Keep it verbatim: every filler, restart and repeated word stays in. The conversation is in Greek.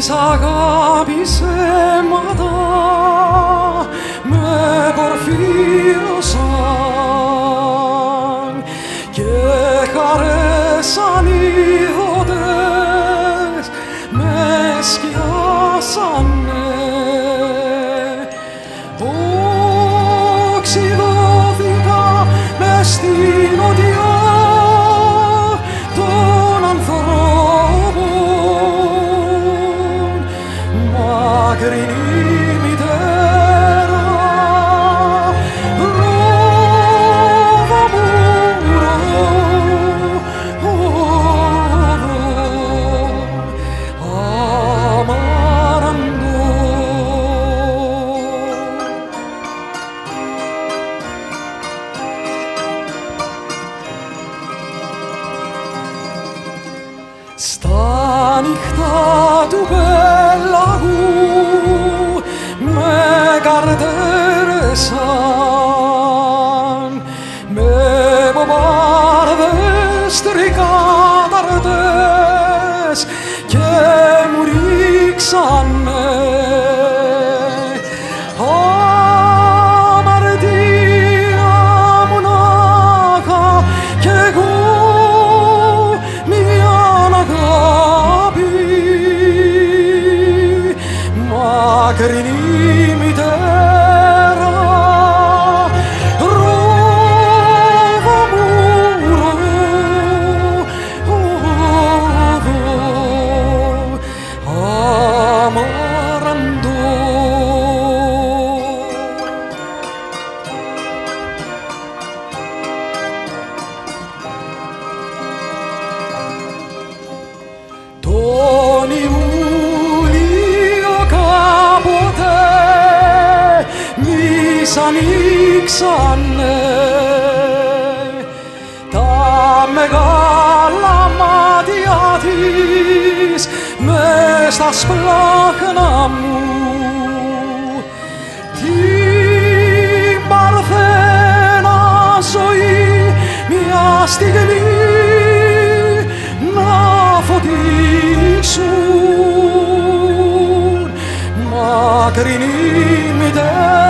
της αγάπης αίματα με πορφύρωσαν και χαρές ανίδωτες με σκιάσανε. Οξυδώθηκα μες στην οδιά των ανθρώπων, μακρινή μητέρα, ρόβα μου στα νυχτά του πέλαγου με καρδέρεσαν, με βομβάρδες τρικάταρτες και μου ρίξανε. Αμαρτία μονάχα κι εγώ μιαν αγάπη, μακρινή μητέρα, ρόβα μου ρόβο, αμάραντο. Τον Ιούλιο κάποτε μης ανοίξανε τα μεγάλα μάτια της μες στα σπλάχνα μου, την παρθένα ζωή μια στιγμή να φωτίσουν, μακρινή μητέρα.